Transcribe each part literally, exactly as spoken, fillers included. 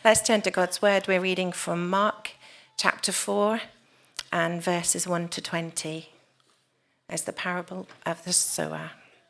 Let's turn to God's word. We're reading from Mark chapter four and verses one to twenty. There's the parable of the sower.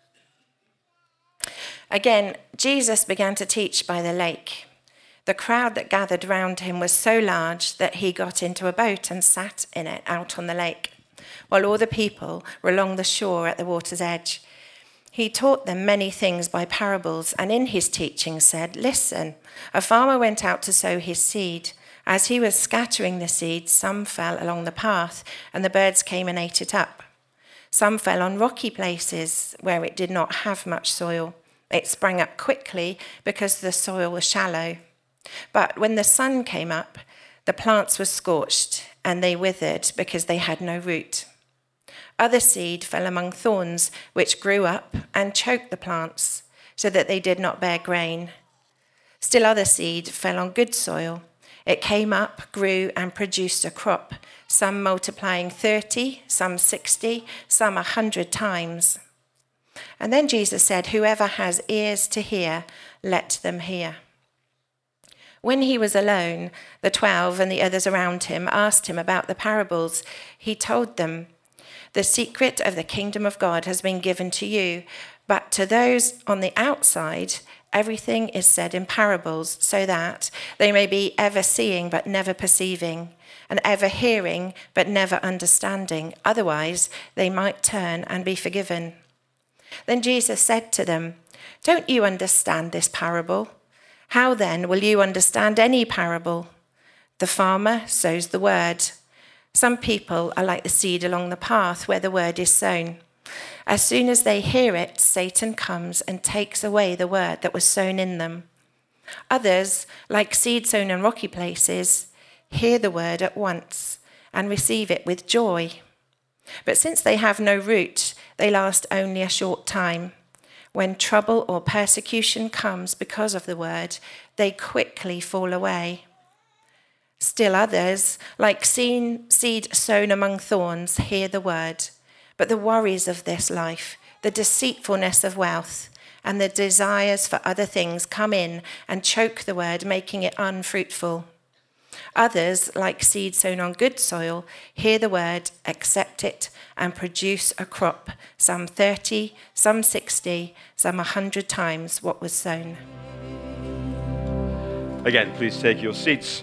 Again, Jesus began to teach by the lake. The crowd that gathered round him was so large that he got into a boat and sat in it out on the lake, while all the people were along the shore at the water's edge. He taught them many things by parables, and in his teaching said, "Listen, a farmer went out to sow his seed. As he was scattering the seed, some fell along the path, and the birds came and ate it up. Some fell on rocky places where it did not have much soil. It sprang up quickly because the soil was shallow. But when the sun came up, the plants were scorched, and they withered because they had no root. Other seed fell among thorns, which grew up and choked the plants, so that they did not bear grain. Still other seed fell on good soil. It came up, grew, and produced a crop, some multiplying thirty, some sixty, some a hundred times." And then Jesus said, "Whoever has ears to hear, let them hear." When he was alone, the twelve and the others around him asked him about the parables. He told them, "The secret of the kingdom of God has been given to you, but to those on the outside, everything is said in parables, so that they may be ever seeing but never perceiving, and ever hearing but never understanding. Otherwise, they might turn and be forgiven." Then Jesus said to them, "Don't you understand this parable? How then will you understand any parable? The farmer sows the word. Some people are like the seed along the path where the word is sown. As soon as they hear it, Satan comes and takes away the word that was sown in them. Others, like seed sown in rocky places, hear the word at once and receive it with joy. But since they have no root, they last only a short time. When trouble or persecution comes because of the word, they quickly fall away. Still others, like seed sown among thorns, hear the word, but the worries of this life, the deceitfulness of wealth, and the desires for other things come in and choke the word, making it unfruitful. Others, like seed sown on good soil, hear the word, accept it, and produce a crop, some thirty, some sixty, some a hundred times what was sown." Again, please take your seats.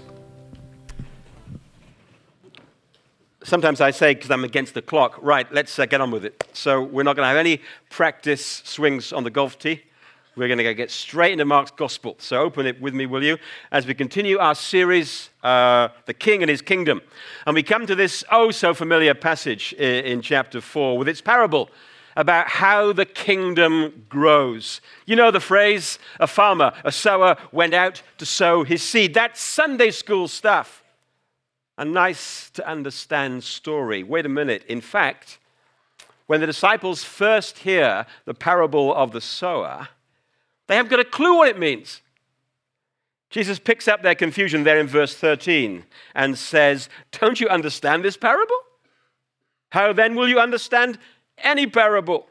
Sometimes I say, because I'm against the clock, right, let's uh, get on with it. So we're not going to have any practice swings on the golf tee. We're going to get straight into Mark's gospel. So open it with me, will you, as we continue our series, uh, The King and His Kingdom. And we come to this oh-so-familiar passage in, in chapter four with its parable about how the kingdom grows. You know the phrase, a farmer, a sower, went out to sow his seed. That's Sunday school stuff. A nice to understand story. Wait a minute. In fact, when the disciples first hear the parable of the sower, they haven't got a clue what it means. Jesus picks up their confusion there in verse thirteen and says, "Don't you understand this parable? How then will you understand any parable?"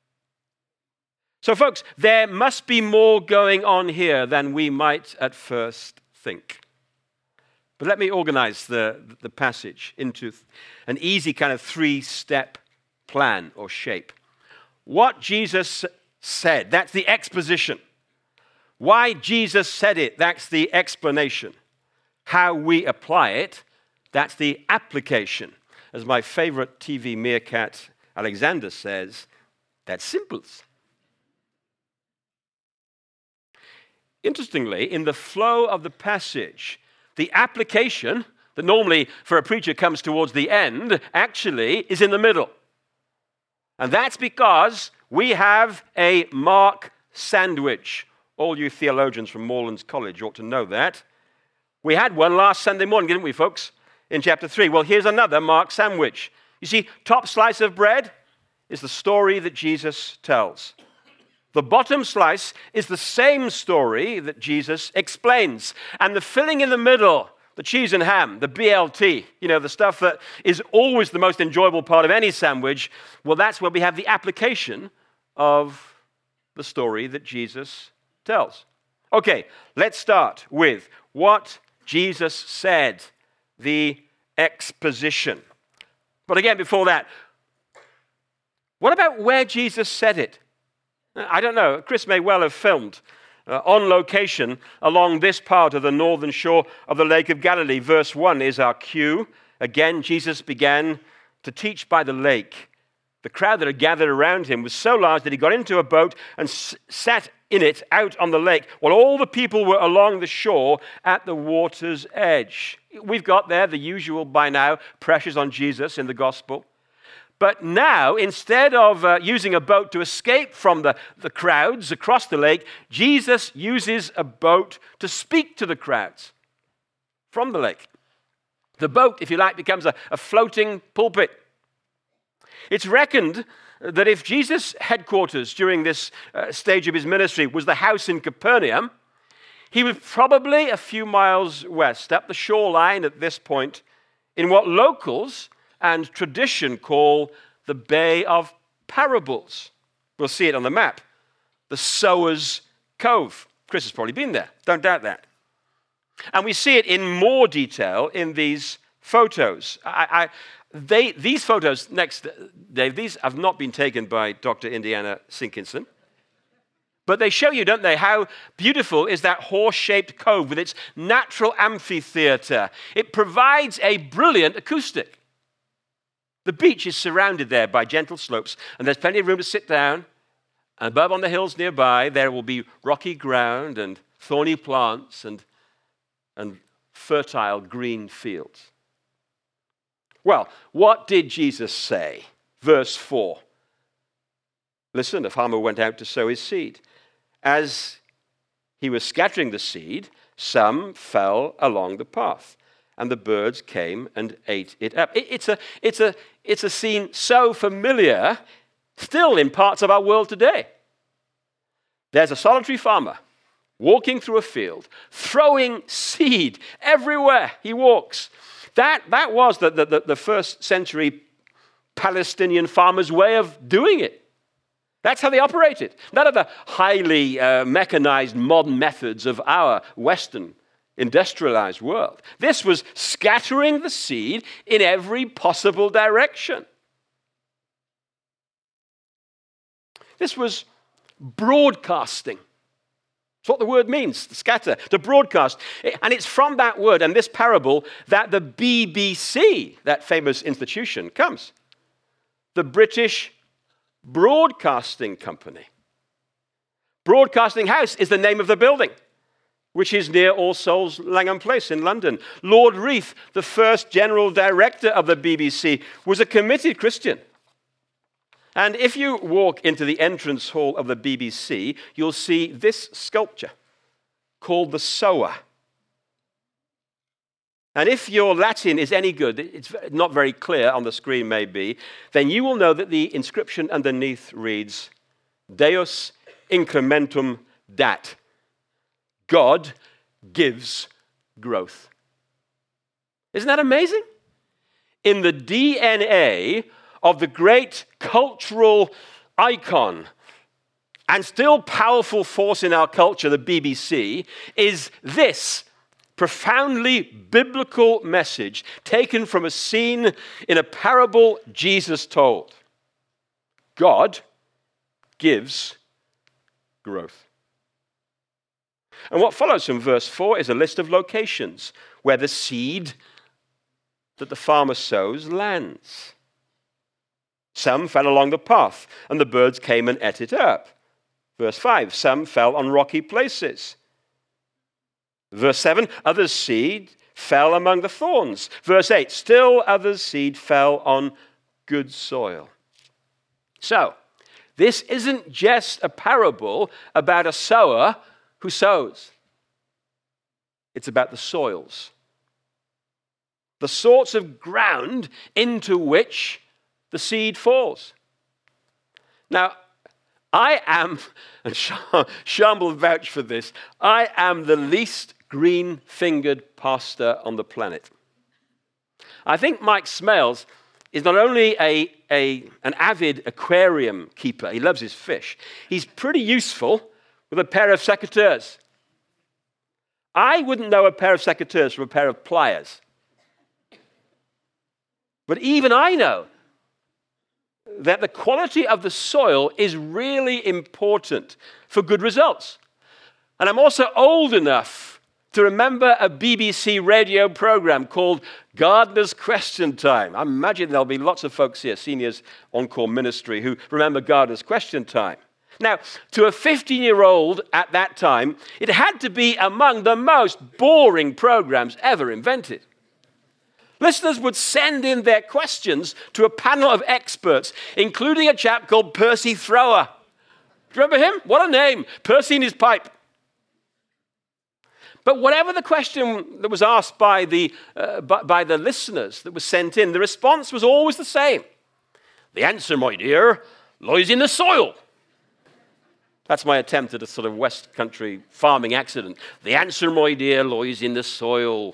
So folks, there must be more going on here than we might at first think. But let me organize the, the passage into an easy kind of three-step plan or shape. What Jesus said, that's the exposition. Why Jesus said it, that's the explanation. How we apply it, that's the application. As my favorite T V meerkat, Alexander, says, that's simples. Interestingly, in the flow of the passage, the application that normally for a preacher comes towards the end actually is in the middle. And that's because we have a Mark sandwich. All you theologians from Morelands College ought to know that. We had one last Sunday morning, didn't we, folks? In chapter three. Well, here's another Mark sandwich. You see, top slice of bread is the story that Jesus tells. The bottom slice is the same story that Jesus explains. And the filling in the middle, the cheese and ham, the B L T, you know, the stuff that is always the most enjoyable part of any sandwich, well, that's where we have the application of the story that Jesus tells. Okay, let's start with what Jesus said, the exposition. But again, before that, what about where Jesus said it? I don't know. Chris may well have filmed uh, on location along this part of the northern shore of the Lake of Galilee. Verse one is our cue. Again, Jesus began to teach by the lake. The crowd that had gathered around him was so large that he got into a boat and s- sat in it out on the lake, while all the people were along the shore at the water's edge. We've got there the usual by now pressures on Jesus in the gospel. But now, instead of uh, using a boat to escape from the, the crowds across the lake, Jesus uses a boat to speak to the crowds from the lake. The boat, if you like, becomes a, a floating pulpit. It's reckoned that if Jesus' headquarters during this uh, stage of his ministry was the house in Capernaum, he was probably a few miles west, up the shoreline at this point, in what locals and tradition call the Bay of Parables. We'll see it on the map. The Sower's Cove. Chris has probably been there, don't doubt that. And we see it in more detail in these photos. I, I, they, these photos, next, Dave, these have not been taken by Doctor Indiana Sinkinson. But they show you, don't they, how beautiful is that horse-shaped cove with its natural amphitheater. It provides a brilliant acoustic. The beach is surrounded there by gentle slopes, and there's plenty of room to sit down. And above on the hills nearby, there will be rocky ground and thorny plants and, and fertile green fields. Well, what did Jesus say? Verse four. Listen, a farmer went out to sow his seed. As he was scattering the seed, some fell along the path, and the birds came and ate it up. It, it's, a, it's, a, it's a scene so familiar, still in parts of our world today. There's a solitary farmer walking through a field, throwing seed everywhere he walks. That, that was the, the, the first century Palestinian farmer's way of doing it. That's how they operated. None of the highly uh, mechanized modern methods of our Western industrialized world. This was scattering the seed in every possible direction. This was broadcasting. That's what the word means, to scatter, to broadcast. And it's from that word and this parable that the B B C, that famous institution, comes. The British Broadcasting Company. Broadcasting House is the name of the building, which is near All Souls Langham Place in London. Lord Reith, the first general director of the B B C, was a committed Christian. And if you walk into the entrance hall of the B B C, you'll see this sculpture called the Sower. And if your Latin is any good, it's not very clear on the screen maybe, then you will know that the inscription underneath reads, Deus incrementum dat. God gives growth. Isn't that amazing? In the D N A of the great cultural icon and still powerful force in our culture, the B B C, is this profoundly biblical message taken from a scene in a parable Jesus told. God gives growth. And what follows from verse four is a list of locations where the seed that the farmer sows lands. Some fell along the path, and the birds came and ate it up. Verse five, some fell on rocky places. Verse seven, others' seed fell among the thorns. Verse eight, still others' seed fell on good soil. So, this isn't just a parable about a sower who sows. It's about the soils. The sorts of ground into which the seed falls. Now, I am, and Sean will vouch for this, I am the least green-fingered pastor on the planet. I think Mike Smales is not only a, a, an avid aquarium keeper, he loves his fish, he's pretty useful with a pair of secateurs. I wouldn't know a pair of secateurs from a pair of pliers. But even I know that the quality of the soil is really important for good results. And I'm also old enough to remember a B B C radio program called Gardener's Question Time. I imagine there'll be lots of folks here, seniors on-call ministry, who remember Gardener's Question Time. Now, to a fifteen-year-old at that time, it had to be among the most boring programs ever invented. Listeners would send in their questions to a panel of experts, including a chap called Percy Thrower. Do you remember him? What a name. Percy and his pipe. But whatever the question that was asked by the, uh, by, by the listeners that was sent in, the response was always the same. The answer, my dear, lies in the soil. That's my attempt at a sort of West Country farming accident. The answer, my dear, lies in the soil.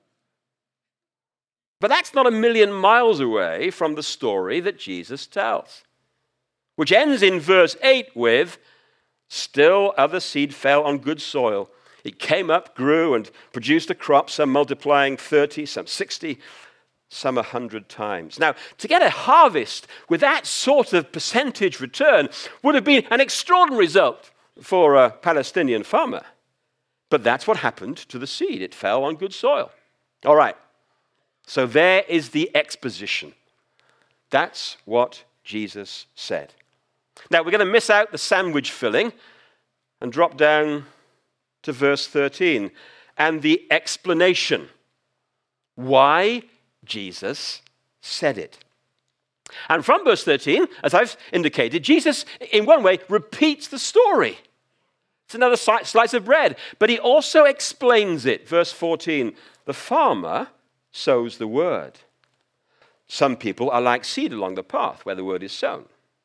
But that's not a million miles away from the story that Jesus tells, which ends in verse eight with, still other seed fell on good soil. It came up, grew, and produced a crop, some multiplying thirty, some sixty, some a hundred times. Now, to get a harvest with that sort of percentage return would have been an extraordinary result for a Palestinian farmer. But that's what happened to the seed. It fell on good soil. All right. So there is the exposition. That's what Jesus said. Now, we're going to miss out the sandwich filling and drop down to verse thirteen and the explanation why Jesus said it. And from verse thirteen, as I've indicated, Jesus, in one way, repeats the story. It's another slice of bread, but he also explains it. Verse fourteen, the farmer sows the word. Some people are like seed along the path where the word is sown.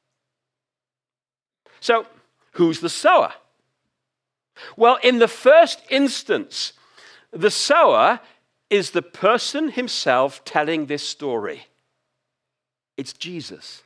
So, who's the sower? Well, in the first instance, the sower is the person himself telling this story. It's Jesus.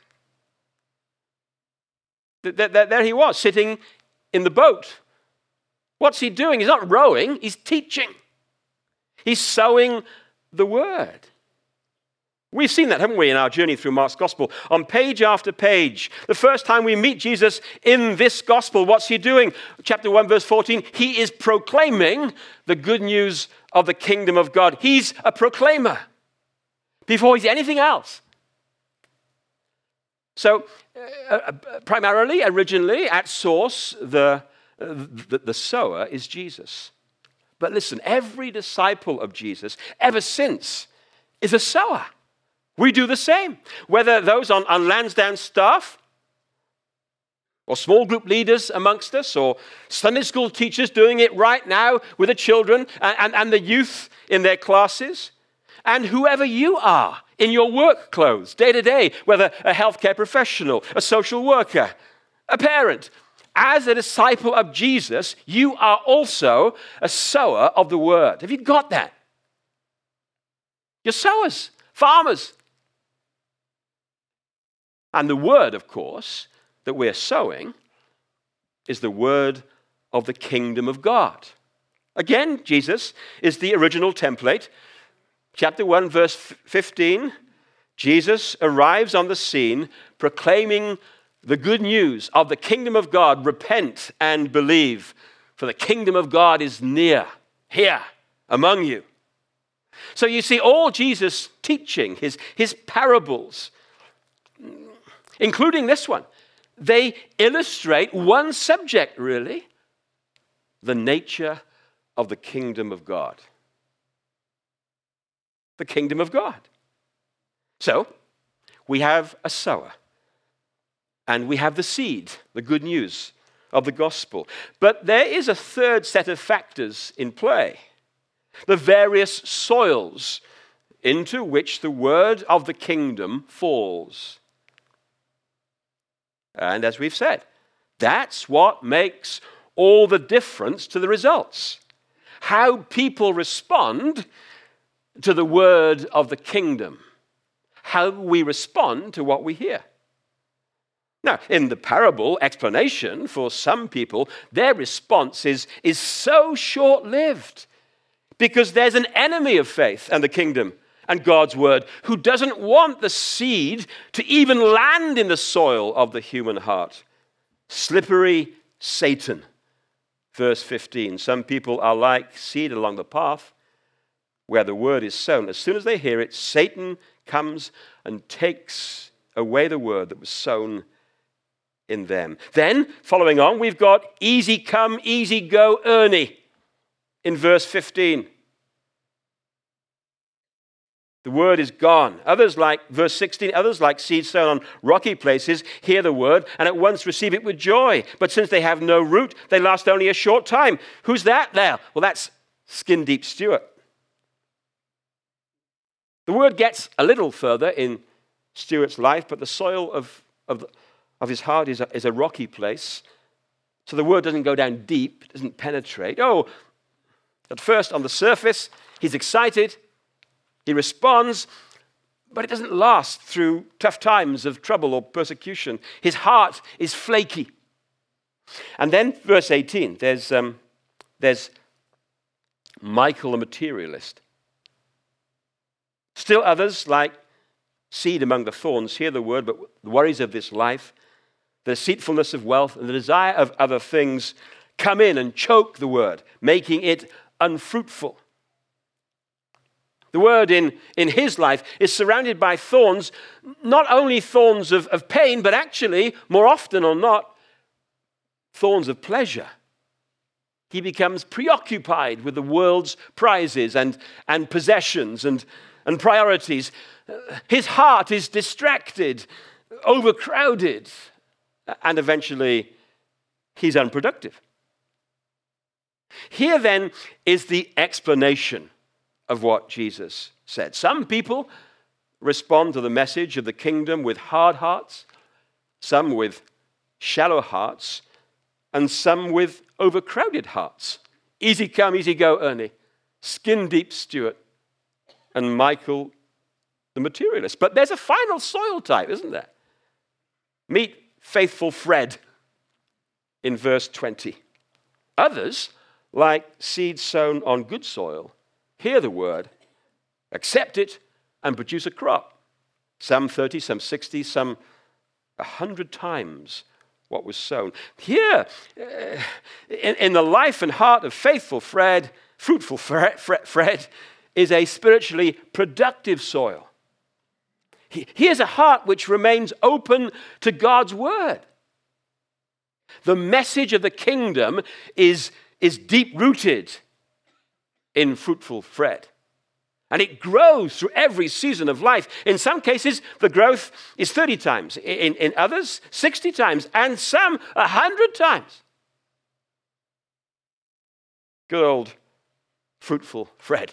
There he was, sitting in the boat. What's he doing? He's not rowing, he's teaching. He's sowing the word. We've seen that, haven't we, in our journey through Mark's gospel? On page after page, the first time we meet Jesus in this gospel, what's he doing? Chapter one, verse fourteen, he is proclaiming the good news of the kingdom of God. He's a proclaimer before he's anything else. So, uh, primarily, originally, at source, the, uh, the, the sower is Jesus. But listen, every disciple of Jesus, ever since, is a sower. We do the same. Whether those on, on Lansdowne staff, or small group leaders amongst us, or Sunday school teachers doing it right now with the children and, and, and the youth in their classes, and whoever you are in your work clothes, day to day, whether a healthcare professional, a social worker, a parent, as a disciple of Jesus, you are also a sower of the word. Have you got that? You're sowers, farmers. And the word, of course, that we're sowing is the word of the kingdom of God. Again, Jesus is the original template. Chapter one, verse fifteen, Jesus arrives on the scene proclaiming the good news of the kingdom of God. Repent and believe, for the kingdom of God is near, here, among you. So you see, all Jesus' teaching, his, his parables, including this one, they illustrate one subject, really, the nature of the kingdom of God. The kingdom of God. So, we have a sower, and we have the seed, the good news of the gospel. But there is a third set of factors in play. The various soils into which the word of the kingdom falls. And as we've said, that's what makes all the difference to the results. How people respond to the word of the kingdom. How we respond to what we hear. Now, in the parable explanation, for some people, their response is, is so short-lived because there's an enemy of faith and the kingdom and God's word who doesn't want the seed to even land in the soil of the human heart. Slippery Satan. Verse fifteen, some people are like seed along the path where the word is sown. As soon as they hear it, Satan comes and takes away the word that was sown in them. Then, following on, we've got easy come, easy go, Ernie in verse fifteen. The word is gone. Others like, verse sixteen, others like seed sown on rocky places hear the word and at once receive it with joy. But since they have no root, they last only a short time. Who's that there? Well, that's Skin Deep Stewart. The word gets a little further in Stewart's life, but the soil of, of, of his heart is a, is a rocky place. So the word doesn't go down deep, doesn't penetrate. Oh, at first on the surface, he's excited. He responds, but it doesn't last through tough times of trouble or persecution. His heart is flaky. And then verse eighteen, there's, um, there's Michael the materialist. Still others, like seed among the thorns, hear the word, but the worries of this life, the deceitfulness of wealth, and the desire of other things come in and choke the word, making it unfruitful. The word in, in his life is surrounded by thorns, not only thorns of, of pain, but actually, more often or not, thorns of pleasure. He becomes preoccupied with the world's prizes and, and possessions and, and priorities. His heart is distracted, overcrowded, and eventually he's unproductive. Here then is the explanation of what Jesus said. Some people respond to the message of the kingdom with hard hearts, some with shallow hearts, and some with overcrowded hearts. Easy come, easy go, Ernie. Skin Deep Stewart. And Michael the materialist. But there's a final soil type, isn't there? Meet faithful Fred in verse twenty. Others, like seed sown on good soil, hear the word, accept it, and produce a crop. Some thirty, some sixty, some a hundred times what was sown. Here, uh, in, in the life and heart of faithful Fred, fruitful Fred, Fred is a spiritually productive soil. He, he has a heart which remains open to God's word. The message of the kingdom is, is deep-rooted in fruitful Fred. And it grows through every season of life. In some cases, the growth is thirty times. In, in others, sixty times. And some, one hundred times. Good old fruitful Fred.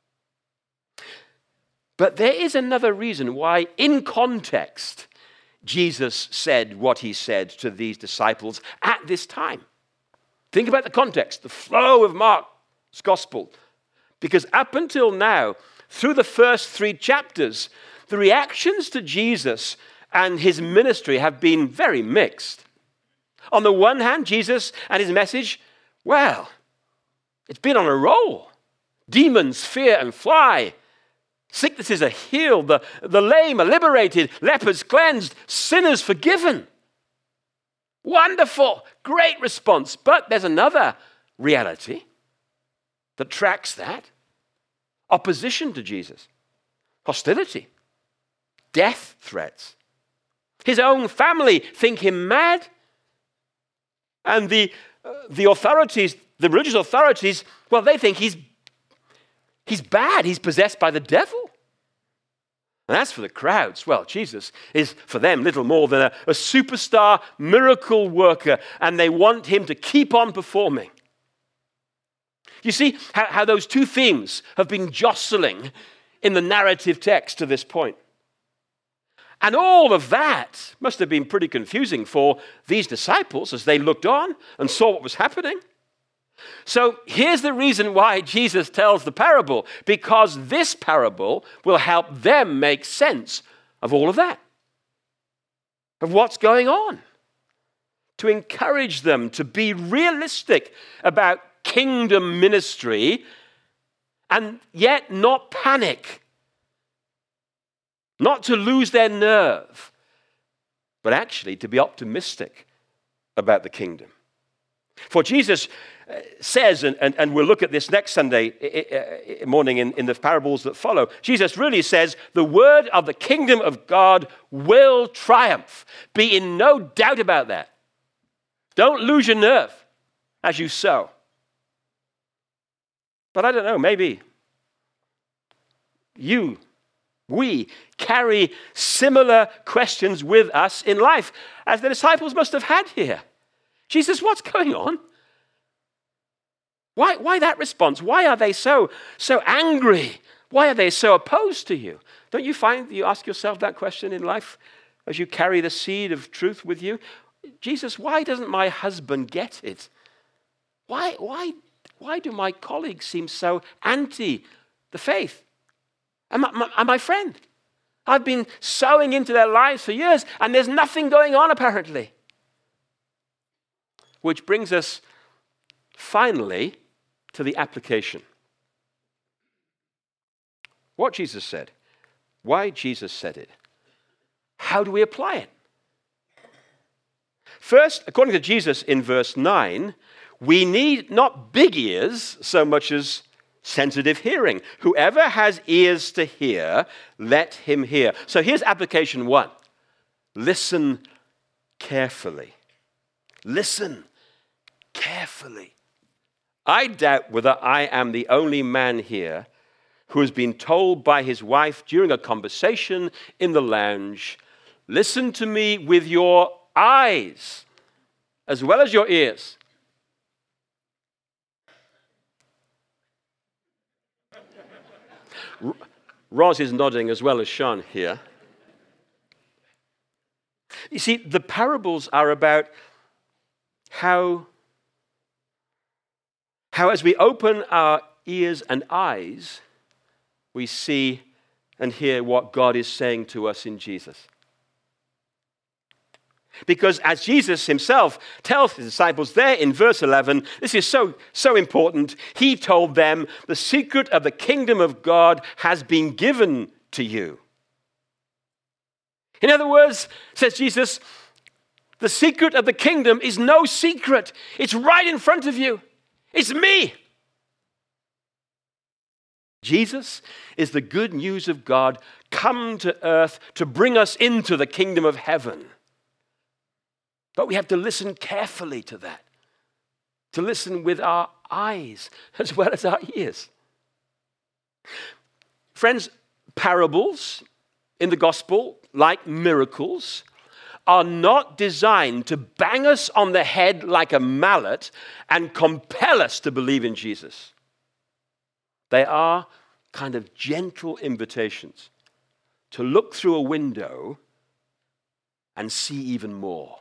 But there is another reason why, in context, Jesus said what he said to these disciples at this time. Think about the context, the flow of Mark's gospel. Because up until now, through the first three chapters, the reactions to Jesus and his ministry have been very mixed. On the one hand, Jesus and his message, well, it's been on a roll. Demons fear and fly. Sicknesses are healed. The, the lame are liberated. Lepers cleansed. Sinners forgiven. Wonderful. Great response. But there's another reality that tracks that. Opposition to Jesus. Hostility. Death threats. His own family think him mad. And the, uh, the authorities, the religious authorities, well, they think he's, he's bad. He's possessed by the devil. And as for the crowds, well, Jesus is for them little more than a, a superstar miracle worker, and they want him to keep on performing. You see how, how those two themes have been jostling in the narrative text to this point. And all of that must have been pretty confusing for these disciples as they looked on and saw what was happening. So here's the reason why Jesus tells the parable, because this parable will help them make sense of all of that, of what's going on to encourage them to be realistic about kingdom ministry and yet not panic, not to lose their nerve, but actually to be optimistic about the kingdom. For Jesus says, and, and, and we'll look at this next Sunday morning in, in the parables that follow, Jesus really says the word of the kingdom of God will triumph. Be in no doubt about that. Don't lose your nerve as you sow. But I don't know, maybe you, we carry similar questions with us in life as the disciples must have had here. Jesus, what's going on? Why, why that response? Why are they so, so angry? Why are they so opposed to you? Don't you find you ask yourself that question in life as you carry the seed of truth with you? Jesus, why doesn't my husband get it? Why, why, why do my colleagues seem so anti the faith? And my, my, and my friend, I've been sowing into their lives for years, and there's nothing going on apparently. Which brings us finally to the application. What Jesus said, why Jesus said it, how do we apply it? First, according to Jesus in verse nine, we need not big ears so much as sensitive hearing. Whoever has ears to hear, let him hear. So here's application one. Listen carefully. Listen carefully. I doubt whether I am the only man here who has been told by his wife during a conversation in the lounge, listen to me with your eyes as well as your ears. Roz is nodding as well as Sean here. You see, the parables are about how, how as we open our ears and eyes, we see and hear what God is saying to us in Jesus. Because as Jesus himself tells his disciples there in verse eleven, this is so, so important. He told them, the secret of the kingdom of God has been given to you. In other words, says Jesus, the secret of the kingdom is no secret. It's right in front of you. It's me. Jesus is the good news of God come to earth to bring us into the kingdom of heaven. But we have to listen carefully to that, to listen with our eyes as well as our ears. Friends, parables in the gospel, like miracles, are not designed to bang us on the head like a mallet and compel us to believe in Jesus. They are kind of gentle invitations to look through a window and see even more.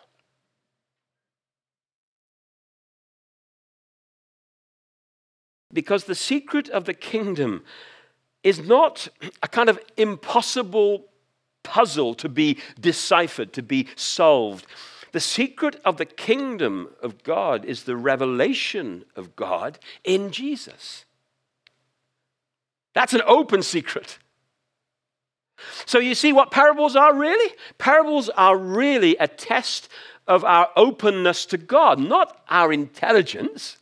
Because the secret of the kingdom is not a kind of impossible puzzle to be deciphered, to be solved. The secret of the kingdom of God is the revelation of God in Jesus. That's an open secret. So you see what parables are really? Parables are really a test of our openness to God, not our intelligence.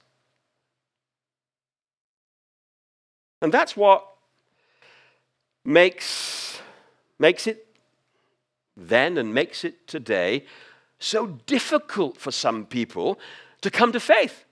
And that's what makes, makes it then and makes it today so difficult for some people to come to faith.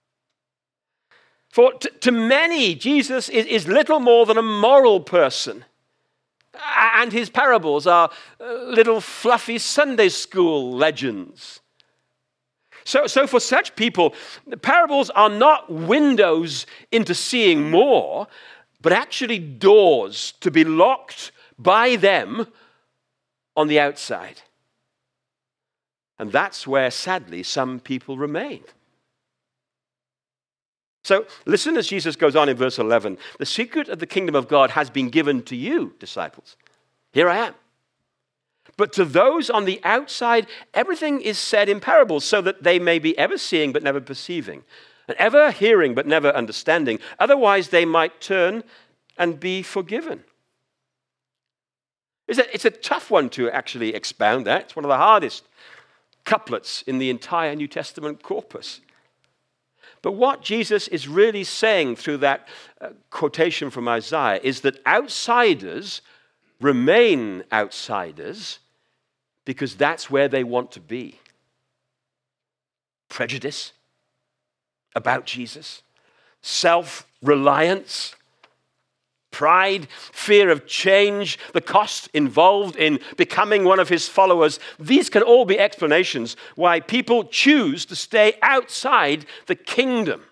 For t- to many, Jesus is, is little more than a moral person. And his parables are little fluffy Sunday school legends. So, so for such people, the parables are not windows into seeing more, but actually doors to be locked by them on the outside. And that's where, sadly, some people remain. So listen as Jesus goes on in verse eleven. The secret of the kingdom of God has been given to you, disciples. Here I am. But to those on the outside, everything is said in parables, so that they may be ever seeing but never perceiving, and ever hearing but never understanding. Otherwise, they might turn and be forgiven. It's a, it's a tough one to actually expound that. It's one of the hardest couplets in the entire New Testament corpus. But what Jesus is really saying through that uh, quotation from Isaiah is that outsiders remain outsiders because that's where they want to be. Prejudice about Jesus, self-reliance, pride, fear of change, the cost involved in becoming one of his followers. These can all be explanations why people choose to stay outside the kingdom.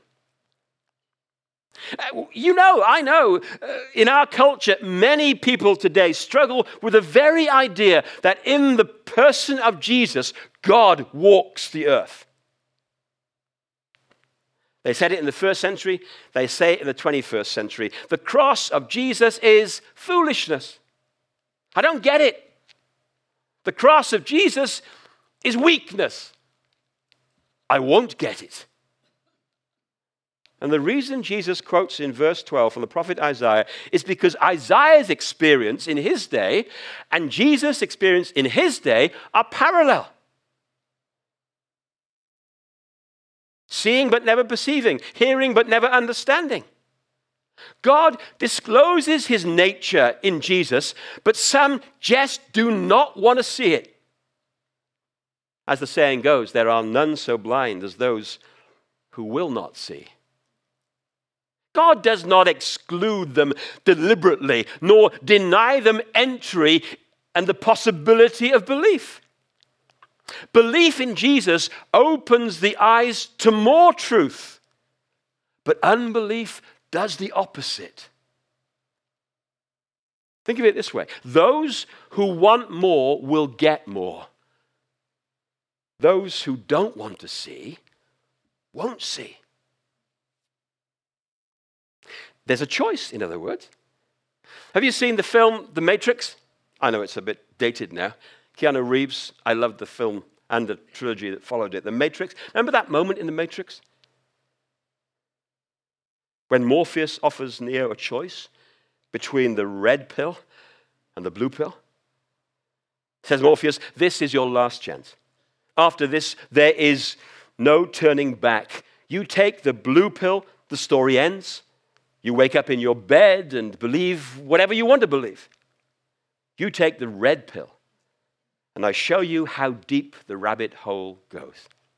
You know, I know, uh, in our culture, many people today struggle with the very idea that in the person of Jesus, God walks the earth. They said it in the first century, they say it in the twenty-first century. The cross of Jesus is foolishness. I don't get it. The cross of Jesus is weakness. I won't get it. And the reason Jesus quotes in verse twelve from the prophet Isaiah is because Isaiah's experience in his day and Jesus' experience in his day are parallel. Seeing but never perceiving, hearing but never understanding. God discloses his nature in Jesus, but some just do not want to see it. As the saying goes, there are none so blind as those who will not see. God does not exclude them deliberately, nor deny them entry and the possibility of belief. Belief in Jesus opens the eyes to more truth, but unbelief does the opposite. Think of it this way. Those who want more will get more. Those who don't want to see won't see. There's a choice, in other words. Have you seen the film The Matrix? I know it's a bit dated now. Keanu Reeves, I loved the film and the trilogy that followed it. The Matrix. Remember that moment in The Matrix? When Morpheus offers Neo a choice between the red pill and the blue pill? Says Morpheus, this is your last chance. After this, there is no turning back. You take the blue pill, the story ends. You wake up in your bed and believe whatever you want to believe. You take the red pill, and I show you how deep the rabbit hole goes.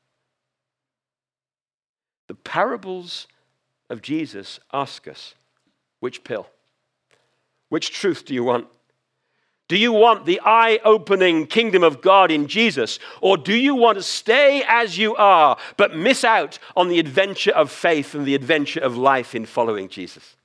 The parables of Jesus ask us, which pill? Which truth do you want? Do you want the eye-opening kingdom of God in Jesus, or do you want to stay as you are, but miss out on the adventure of faith and the adventure of life in following Jesus?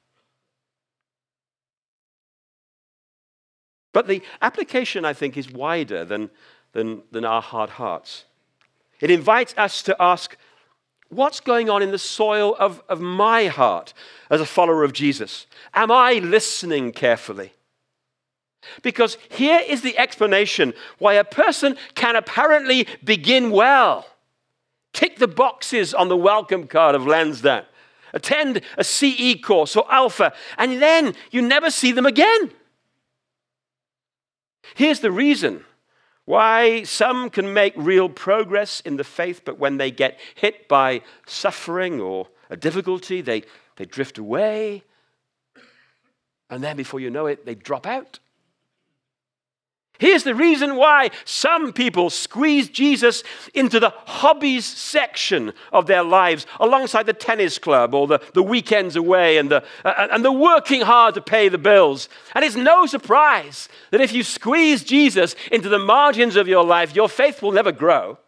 But the application, I think, is wider than, than, than our hard hearts. It invites us to ask, what's going on in the soil of, of my heart as a follower of Jesus? Am I listening carefully? Because here is the explanation why a person can apparently begin well, tick the boxes on the welcome card of Lansdowne, attend a C E course or Alpha, and then you never see them again. Here's the reason why some can make real progress in the faith, but when they get hit by suffering or a difficulty, they, they drift away, and then before you know it, they drop out. Here's the reason why some people squeeze Jesus into the hobbies section of their lives alongside the tennis club or the, the weekends away and the, uh, and the working hard to pay the bills. And it's no surprise that if you squeeze Jesus into the margins of your life, your faith will never grow.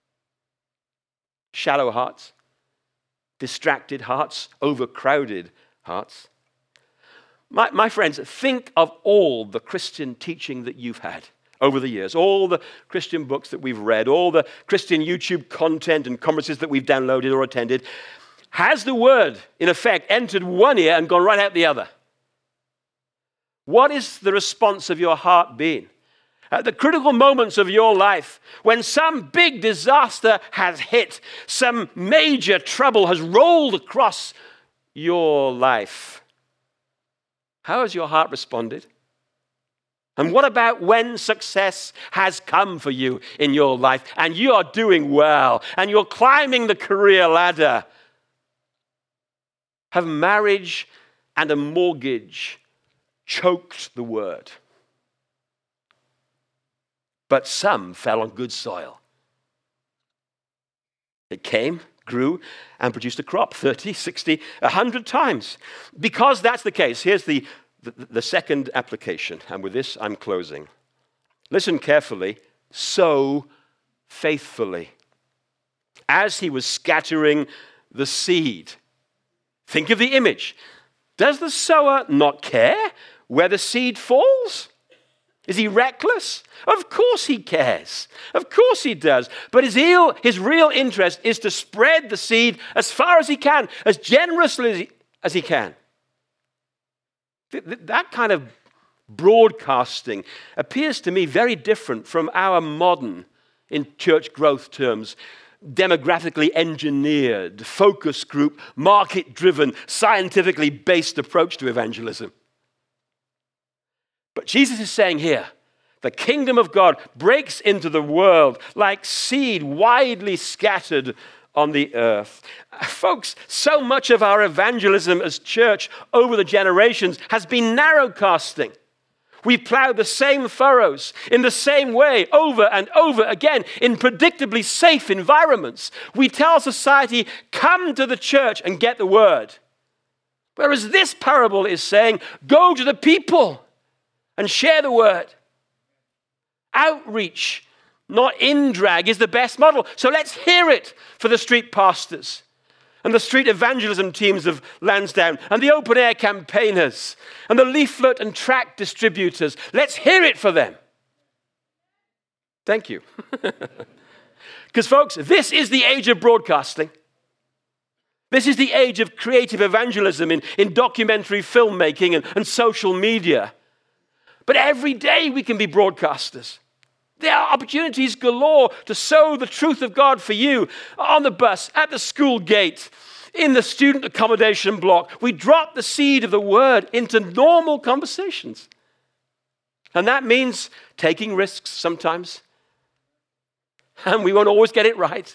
Shallow hearts, distracted hearts, overcrowded hearts. My, my friends, think of all the Christian teaching that you've had over the years, all the Christian books that we've read, all the Christian YouTube content and conferences that we've downloaded or attended. Has the word, in effect, entered one ear and gone right out the other? What is the response of your heart been? At the critical moments of your life, when some big disaster has hit, some major trouble has rolled across your life, how has your heart responded? And what about when success has come for you in your life and you are doing well and you're climbing the career ladder? Have marriage and a mortgage choked the word? But some fell on good soil. It came, grew, and produced a crop thirty, sixty, one hundred times. Because that's the case, here's the, the, the second application. And with this, I'm closing. Listen carefully. Sow faithfully. As he was scattering the seed. Think of the image. Does the sower not care where the seed falls? Is he reckless? Of course he cares. Of course he does. But his real, his real interest is to spread the seed as far as he can, as generously as he, as he can. That kind of broadcasting appears to me very different from our modern, in church growth terms, demographically engineered, focus group, market-driven, scientifically based approach to evangelism. But Jesus is saying here, the kingdom of God breaks into the world like seed widely scattered on the earth. Folks, so much of our evangelism as church over the generations has been narrowcasting. We've plowed the same furrows in the same way over and over again in predictably safe environments. We tell society, come to the church and get the word. Whereas this parable is saying, go to the people and share the word. Outreach, not in drag, is the best model. So let's hear it for the street pastors and the street evangelism teams of Lansdowne and the open air campaigners and the leaflet and tract distributors. Let's hear it for them. Thank you. Because folks, this is the age of broadcasting. This is the age of creative evangelism in, in documentary filmmaking and, and social media. But every day we can be broadcasters. There are opportunities galore to sow the truth of God for you on the bus, at the school gate, in the student accommodation block. We drop the seed of the word into normal conversations. And that means taking risks sometimes. And we won't always get it right.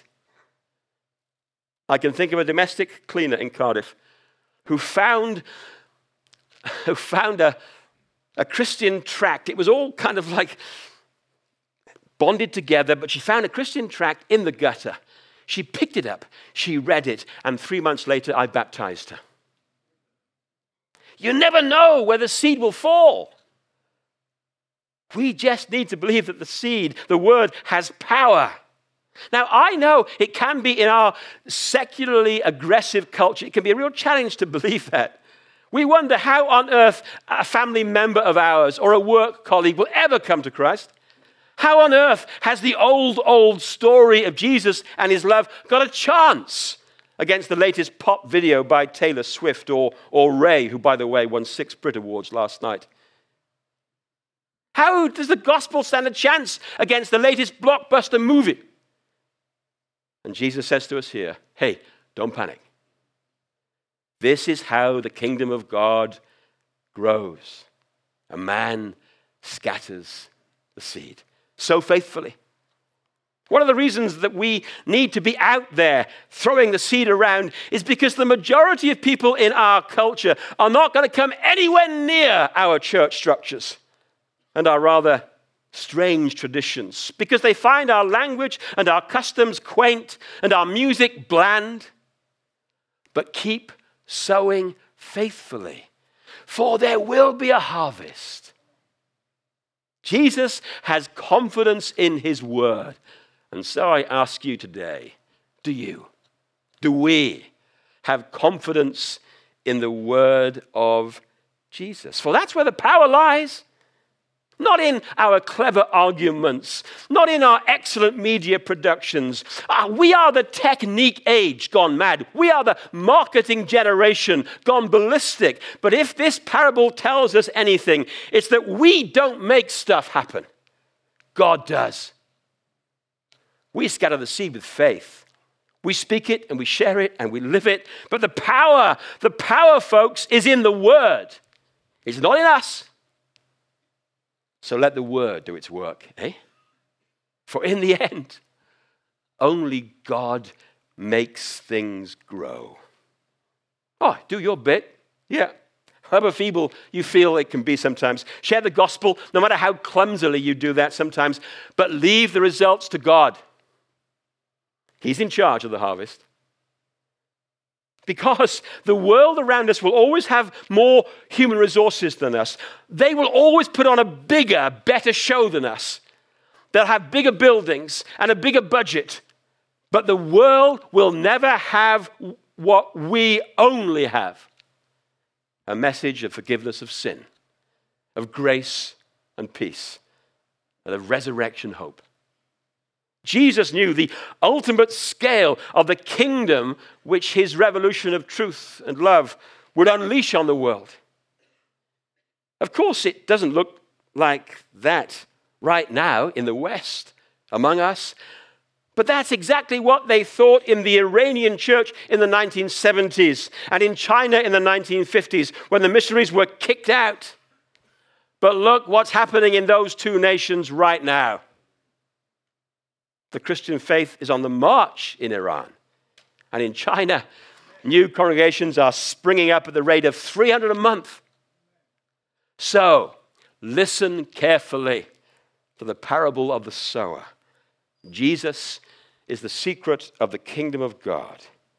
I can think of a domestic cleaner in Cardiff who found, who found a A Christian tract. It was all kind of like bonded together, but she found a Christian tract in the gutter. She picked it up, she read it, and three months later, I baptized her. You never know where the seed will fall. We just need to believe that the seed, the word, has power. Now, I know it can be in our secularly aggressive culture, it can be a real challenge to believe that. We wonder how on earth a family member of ours or a work colleague will ever come to Christ. How on earth has the old, old story of Jesus and his love got a chance against the latest pop video by Taylor Swift or, or Ray, who, by the way, won six Brit Awards last night? How does the gospel stand a chance against the latest blockbuster movie? And Jesus says to us here, hey, don't panic. This is how the kingdom of God grows. A man scatters the seed so faithfully. One of the reasons that we need to be out there throwing the seed around is because the majority of people in our culture are not going to come anywhere near our church structures and our rather strange traditions because they find our language and our customs quaint and our music bland. But keep sowing faithfully, for there will be a harvest. Jesus has confidence in his word. And so I ask you today, do you, do we have confidence in the word of Jesus? For that's where the power lies. Not in our clever arguments, not in our excellent media productions. Ah, we are the technique age gone mad. We are the marketing generation gone ballistic. But if this parable tells us anything, it's that we don't make stuff happen. God does. We scatter the seed with faith. We speak it and we share it and we live it. But the power, the power, folks, is in the word. It's not in us. So let the word do its work, eh? For in the end, only God makes things grow. Oh, do your bit. Yeah. However feeble you feel it can be sometimes. Share the gospel, no matter how clumsily you do that sometimes. But leave the results to God. He's in charge of the harvest. Because the world around us will always have more human resources than us. They will always put on a bigger, better show than us. They'll have bigger buildings and a bigger budget. But the world will never have what we only have. A message of forgiveness of sin, of grace and peace, and of resurrection hope. Jesus knew the ultimate scale of the kingdom which his revolution of truth and love would unleash on the world. Of course, it doesn't look like that right now in the West, among us. But that's exactly what they thought in the Iranian church in the nineteen seventies and in China in the nineteen fifties when the missionaries were kicked out. But look what's happening in those two nations right now. The Christian faith is on the march in Iran. And in China, new congregations are springing up at the rate of three hundred a month. So, listen carefully to the parable of the sower. Jesus is the secret of the kingdom of God.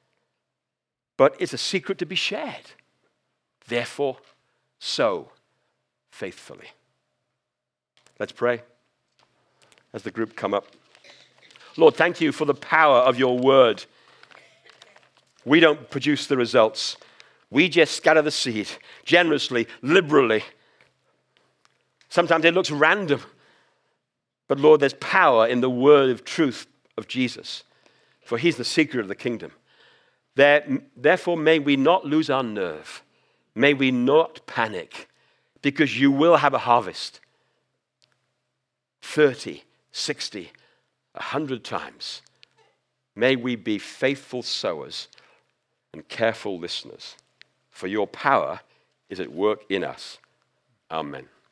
But it's a secret to be shared. Therefore, sow faithfully. Let's pray as the group come up. Lord, thank you for the power of your word. We don't produce the results. We just scatter the seed generously, liberally. Sometimes it looks random. But Lord, there's power in the word of truth of Jesus, for he's the secret of the kingdom. There, therefore, may we not lose our nerve. May we not panic, because you will have a harvest. thirty, sixty, a hundred times. May we be faithful sowers and careful listeners, for your power is at work in us. Amen.